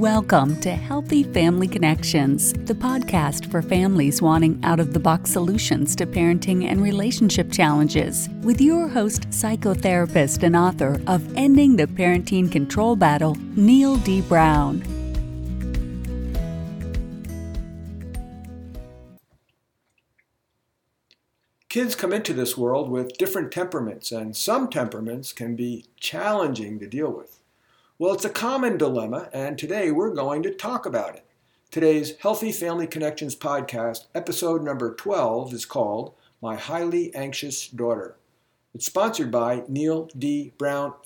Welcome to Healthy Family Connections, the podcast for families wanting out-of-the-box solutions to parenting and relationship challenges, with your host, psychotherapist and author of Ending the Parenting Control Battle, Neil D. Brown. Kids come into this world with different temperaments, and some temperaments can be challenging to deal with. Well, it's a common dilemma, and today we're going to talk about it. Today's Healthy Family Connections podcast, episode number 12, is called My Highly Anxious Daughter. It's sponsored by Neil D. Brown,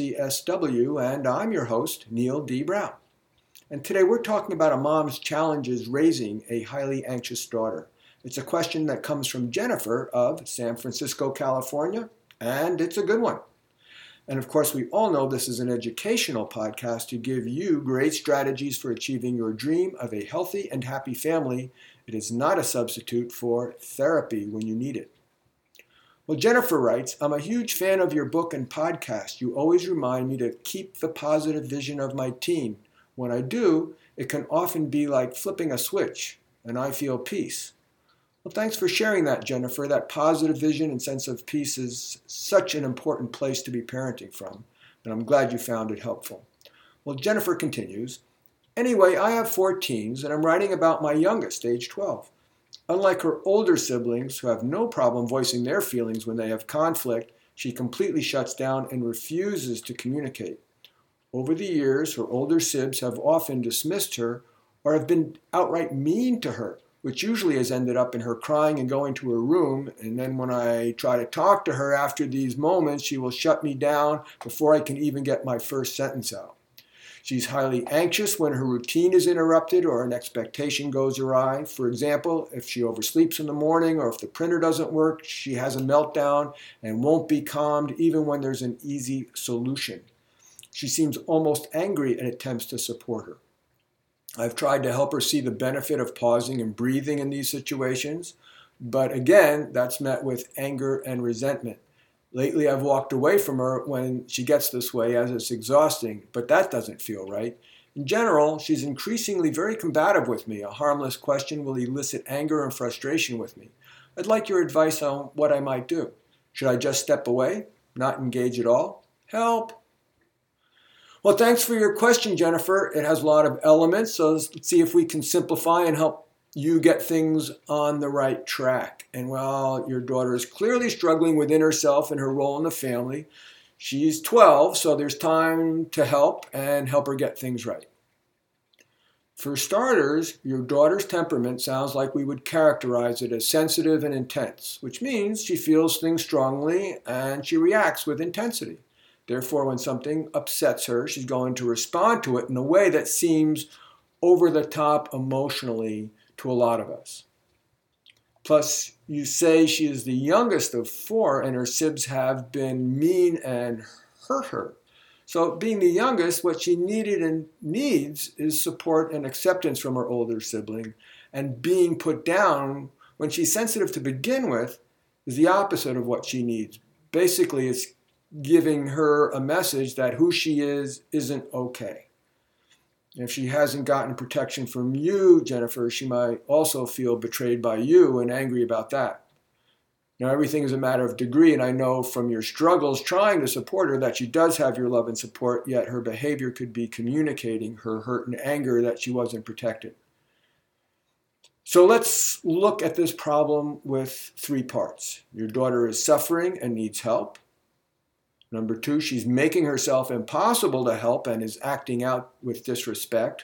LCSW, and I'm your host, Neil D. Brown. And today we're talking about a mom's challenges raising a highly anxious daughter. It's a question that comes from Jennifer of San Francisco, California, and it's a good one. And of course, we all know this is an educational podcast to give you great strategies for achieving your dream of a healthy and happy family. It is not a substitute for therapy when you need it. Well, Jennifer writes, I'm a huge fan of your book and podcast. You always remind me to keep the positive vision of my teen. When I do, it can often be like flipping a switch, and I feel peace. Well, thanks for sharing that, Jennifer. That positive vision and sense of peace is such an important place to be parenting from, and I'm glad you found it helpful. Well, Jennifer continues, anyway, I have 4 teens, and I'm writing about my youngest, age 12. Unlike her older siblings, who have no problem voicing their feelings when they have conflict, she completely shuts down and refuses to communicate. Over the years, her older sibs have often dismissed her or have been outright mean to her, which usually has ended up in her crying and going to her room. And then when I try to talk to her after these moments, she will shut me down before I can even get my first sentence out. She's highly anxious when her routine is interrupted or an expectation goes awry. For example, if she oversleeps in the morning or if the printer doesn't work, she has a meltdown and won't be calmed even when there's an easy solution. She seems almost angry and attempts to support her. I've tried to help her see the benefit of pausing and breathing in these situations, but again, that's met with anger and resentment. Lately, I've walked away from her when she gets this way as it's exhausting, but that doesn't feel right. In general, she's increasingly very combative with me. A harmless question will elicit anger and frustration with me. I'd like your advice on what I might do. Should I just step away? Not engage at all? Help! Well, thanks for your question, Jennifer. It has a lot of elements, so let's see if we can simplify and help you get things on the right track. And while your daughter is clearly struggling within herself and her role in the family, she's 12, so there's time to help her get things right. For starters, your daughter's temperament sounds like we would characterize it as sensitive and intense, which means she feels things strongly and she reacts with intensity. Therefore, when something upsets her, she's going to respond to it in a way that seems over the top emotionally to a lot of us. Plus, you say she is the youngest of 4 and her sibs have been mean and hurt her. So being the youngest, what she needed and needs is support and acceptance from her older sibling. And being put down when she's sensitive to begin with is the opposite of what she needs. Basically, it's giving her a message that who she is isn't okay. If she hasn't gotten protection from you, Jennifer, she might also feel betrayed by you and angry about that. Now, everything is a matter of degree, and I know from your struggles trying to support her that she does have your love and support, yet her behavior could be communicating her hurt and anger that she wasn't protected. So let's look at this problem with 3 parts. Your daughter is suffering and needs help. Number 2, she's making herself impossible to help and is acting out with disrespect.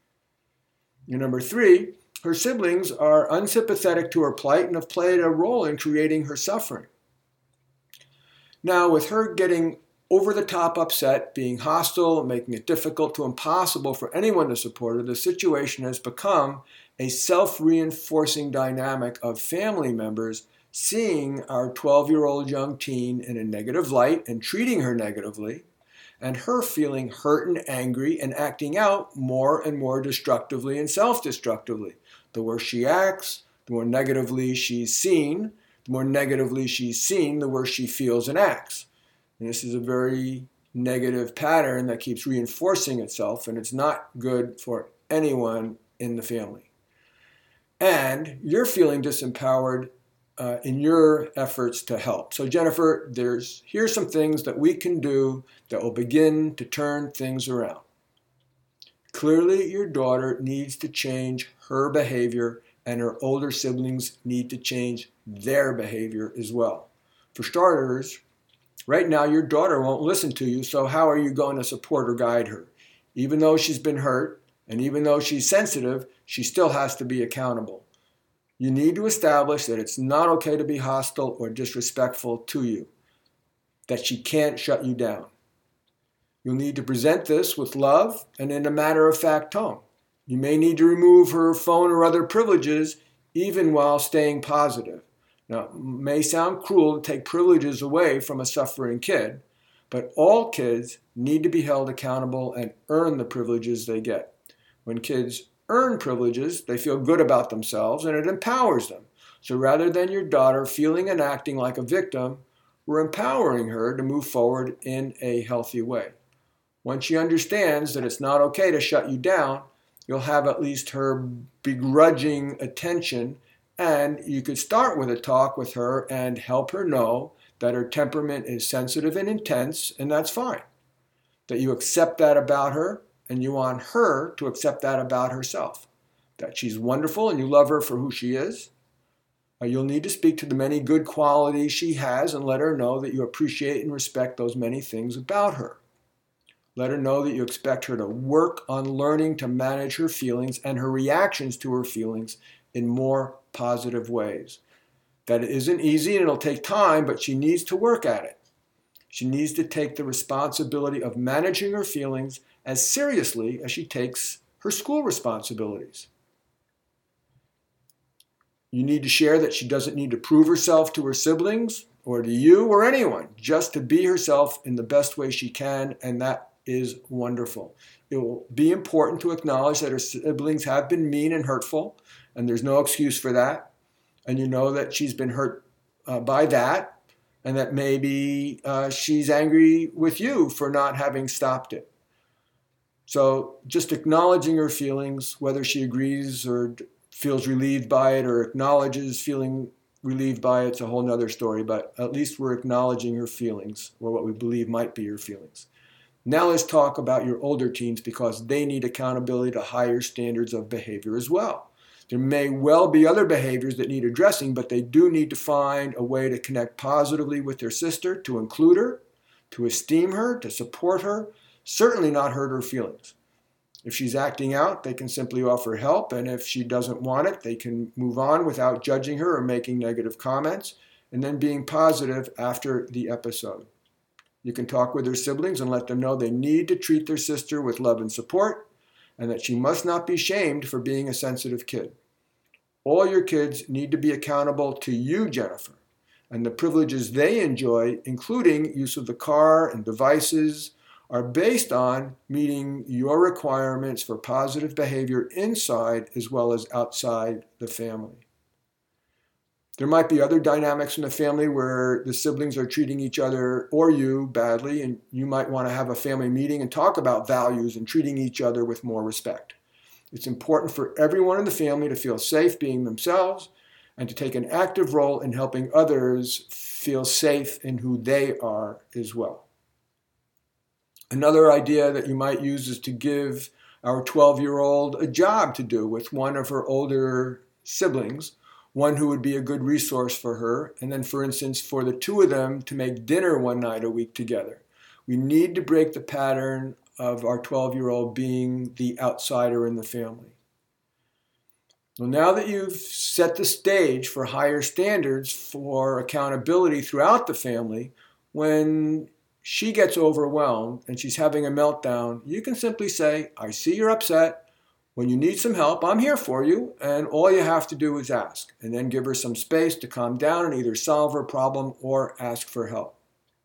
And number 3, her siblings are unsympathetic to her plight and have played a role in creating her suffering. Now, with her getting over the top upset, being hostile, making it difficult to impossible for anyone to support her, the situation has become a self-reinforcing dynamic of family members seeing our 12-year-old young teen in a negative light and treating her negatively, and her feeling hurt and angry and acting out more and more destructively and self-destructively. The worse she acts, the more negatively she's seen. The more negatively she's seen, the worse she feels and acts. And this is a very negative pattern that keeps reinforcing itself, and it's not good for anyone in the family. And you're feeling disempowered in your efforts to help. So Jennifer, here's some things that we can do that will begin to turn things around. Clearly, your daughter needs to change her behavior, and her older siblings need to change their behavior as well. For starters, right now your daughter won't listen to you, so how are you going to support or guide her? Even though she's been hurt, and even though she's sensitive, she still has to be accountable. You need to establish that it's not okay to be hostile or disrespectful to you, that she can't shut you down. You'll need to present this with love and in a matter-of-fact tone. You may need to remove her phone or other privileges, even while staying positive. Now, it may sound cruel to take privileges away from a suffering kid, but all kids need to be held accountable and earn the privileges they get. When kids earn privileges, they feel good about themselves and it empowers them. So rather than your daughter feeling and acting like a victim, we're empowering her to move forward in a healthy way. Once she understands that it's not okay to shut you down, you'll have at least her begrudging attention, and you could start with a talk with her and help her know that her temperament is sensitive and intense, and that's fine. That you accept that about her, and you want her to accept that about herself. That she's wonderful and you love her for who she is. You'll need to speak to the many good qualities she has and let her know that you appreciate and respect those many things about her. Let her know that you expect her to work on learning to manage her feelings and her reactions to her feelings in more positive ways. That it isn't easy and it'll take time, but she needs to work at it. She needs to take the responsibility of managing her feelings as seriously as she takes her school responsibilities. You need to share that she doesn't need to prove herself to her siblings or to you or anyone, just to be herself in the best way she can, and that is wonderful. It will be important to acknowledge that her siblings have been mean and hurtful, and there's no excuse for that. And you know that she's been hurt by that, and that maybe she's angry with you for not having stopped it. So just acknowledging her feelings, whether she agrees or feels relieved by it or acknowledges feeling relieved by it, it's a whole nother story, but at least we're acknowledging her feelings, or what we believe might be her feelings. Now let's talk about your older teens, because they need accountability to higher standards of behavior as well. There may well be other behaviors that need addressing, but they do need to find a way to connect positively with their sister, to include her, to esteem her, to support her, certainly not hurt her feelings. If she's acting out, they can simply offer help, and if she doesn't want it, they can move on without judging her or making negative comments, and then being positive after the episode. You can talk with her siblings and let them know they need to treat their sister with love and support, and that she must not be shamed for being a sensitive kid. All your kids need to be accountable to you, Jennifer, and the privileges they enjoy, including use of the car and devices, are based on meeting your requirements for positive behavior inside as well as outside the family. There might be other dynamics in the family where the siblings are treating each other or you badly, and you might want to have a family meeting and talk about values and treating each other with more respect. It's important for everyone in the family to feel safe being themselves and to take an active role in helping others feel safe in who they are as well. Another idea that you might use is to give our 12-year-old a job to do with one of her older siblings, one who would be a good resource for her, and then, for instance, for the two of them to make dinner one night a week together. We need to break the pattern of our 12-year-old being the outsider in the family. Well, now that you've set the stage for higher standards for accountability throughout the family, when she gets overwhelmed and she's having a meltdown, you can simply say, I see you're upset. When you need some help, I'm here for you, and all you have to do is ask, and then give her some space to calm down and either solve her problem or ask for help.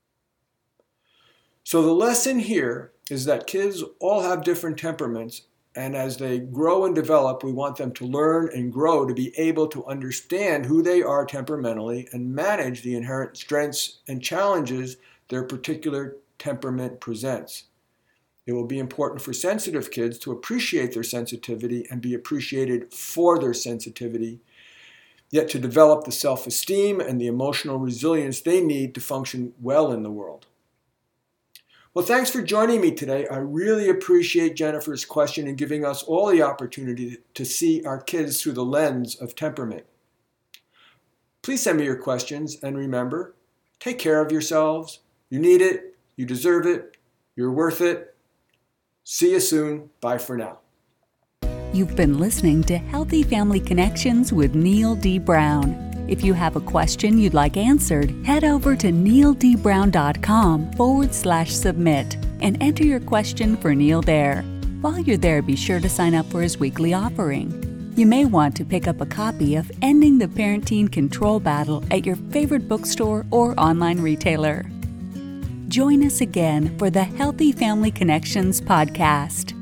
So the lesson here is that kids all have different temperaments, and as they grow and develop, we want them to learn and grow to be able to understand who they are temperamentally and manage the inherent strengths and challenges their particular temperament presents. It will be important for sensitive kids to appreciate their sensitivity and be appreciated for their sensitivity, yet to develop the self-esteem and the emotional resilience they need to function well in the world. Well, thanks for joining me today. I really appreciate Jennifer's question and giving us all the opportunity to see our kids through the lens of temperament. Please send me your questions, and remember, take care of yourselves. You need it. You deserve it. You're worth it. See you soon. Bye for now. You've been listening to Healthy Family Connections with Neil D. Brown. If you have a question you'd like answered, head over to neildbrown.com/submit and enter your question for Neil there. While you're there, be sure to sign up for his weekly offering. You may want to pick up a copy of Ending the Parent-Teen Control Battle at your favorite bookstore or online retailer. Join us again for the Healthy Family Connections podcast.